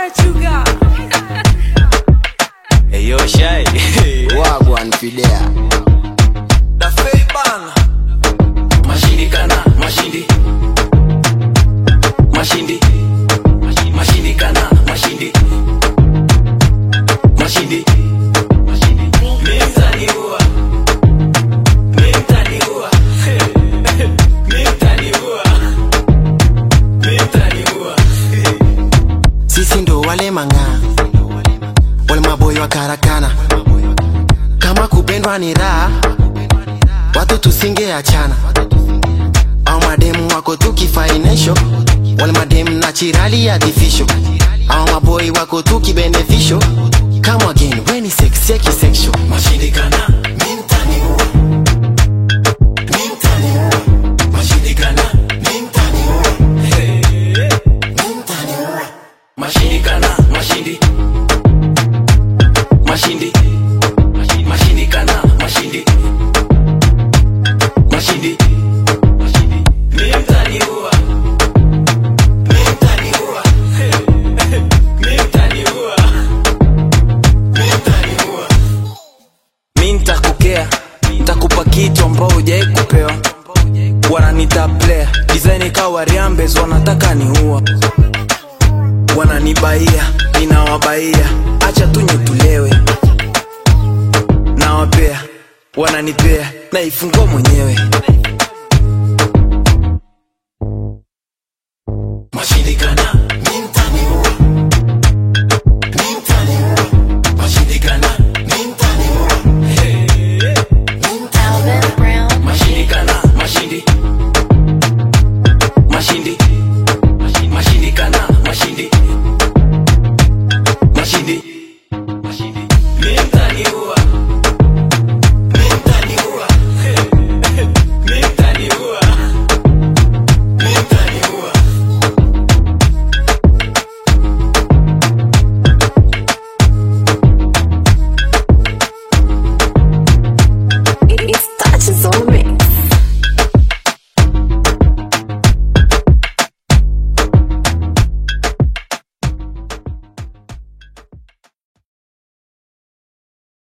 Chuga. Hey yo Shy. Wagwan Fidea. Da fei bang. Mashindi kana, mashindi. Mashindi. Mashindi kana, mashindi. Mashindi. Mintani huwa. Mintani huwa. Mintani huwa. Mintani huwa. Sisi ndo wale manga, wale maboy wa karakana. Kama kupendwa ni raha, watu tusinge achana. Au mademu wako tuki financial, wale mademu naturally artificial. Au maboy wako tuki beneficial. Come again, when it's sexy sexual. Mashindi kana, mintani huwa. Mintani huwa. Mashindi kana, mintani huwa. Mintani huwa. Mashindi kana, mashindi. Mashindi. Mashindi kana, mashindi. Mashindi. Mintani huwa. Mintani huwa. Mintani huwa. Mintani huwa. Minta kukea, nitakupa kitu ambao hujai kupewa. Wananita player, design kawa riambes wanataka ni huwa. Wananibaia, ninawabaia, acha tu nyutulewe. Nawapea, wananipea, naifungua mwenyewe.